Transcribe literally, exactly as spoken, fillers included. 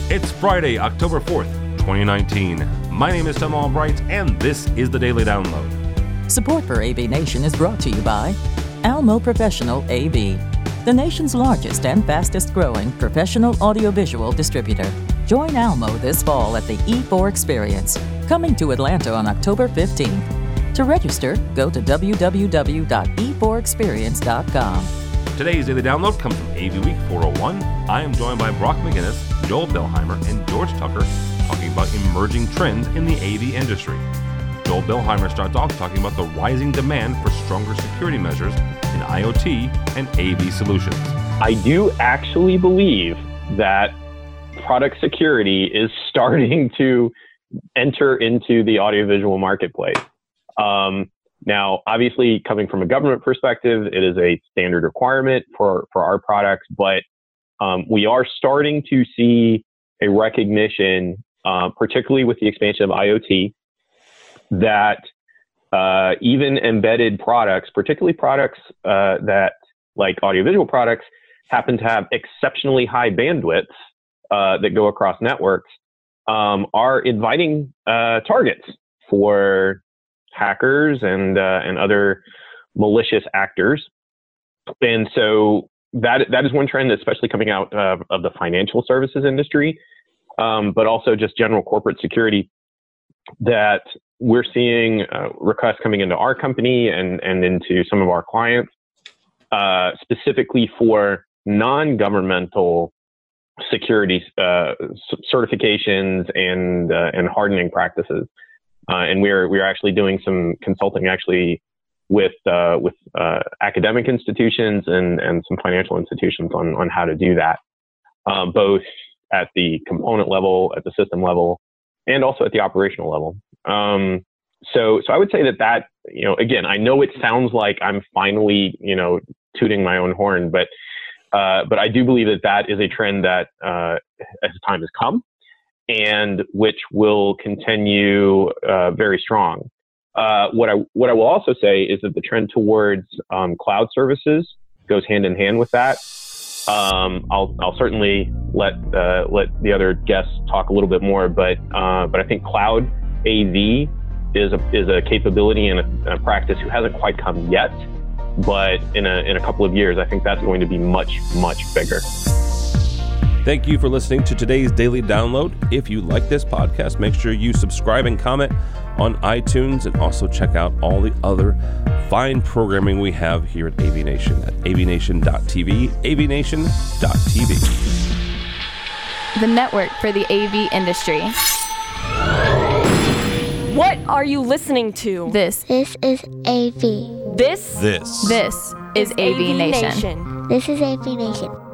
It's Friday, October fourth, twenty nineteen. My name is Tom Albright, and this is the Daily Download. Support for A V Nation is brought to you by Almo Professional A V, the nation's largest and fastest growing professional audiovisual distributor. Join Almo this fall at the E four Experience, coming to Atlanta on October fifteenth. To register, go to w w w dot e four experience dot com. Today's Daily Download comes from A V Week four oh one. I am joined by Brock McGinnis, Joel Billheimer, and George Tucker talking about emerging trends in the A V industry. Joel Billheimer starts off talking about the rising demand for stronger security measures in IoT and A V solutions. I do actually believe that product security is starting to enter into the audiovisual marketplace. Um, now, obviously, coming from a government perspective, it is a standard requirement for, for our products, but um, we are starting to see a recognition, uh, particularly with the expansion of IoT, that uh, even embedded products, particularly products uh, that, like audiovisual products, happen to have exceptionally high bandwidths uh, that go across networks, um, are inviting uh, targets for hackers and uh, and other malicious actors. And so that that is one trend that's especially coming out uh, of the financial services industry, um, but also just general corporate security, that we're seeing uh, requests coming into our company and, and into some of our clients, uh, specifically for non-governmental security uh, certifications and uh, and hardening practices. Uh, and we're we're actually doing some consulting actually with uh, with uh, academic institutions and, and some financial institutions on, on how to do that, um, both at the component level, at the system level, and also at the operational level. Um, so so I would say that that, you know, again, I know it sounds like I'm finally, you know, tooting my own horn, but uh, but I do believe that that is a trend that uh, as time has come, and which will continue uh, very strong. Uh, what I what I will also say is that the trend towards um, cloud services goes hand in hand with that. Um, I'll I'll certainly let uh, let the other guests talk a little bit more, but uh, but I think cloud A V is a is a capability and a, a practice who hasn't quite come yet, but in a in a couple of years, I think that's going to be much much bigger. Thank you for listening to today's Daily Download. If you like this podcast, make sure you subscribe and comment on iTunes, and also check out all the other fine programming we have here at A V Nation at a v nation dot t v, a v nation dot t v. The network for the A V industry. What are you listening to? This. This is A V. This. This. This is A V Nation. This is A V Nation.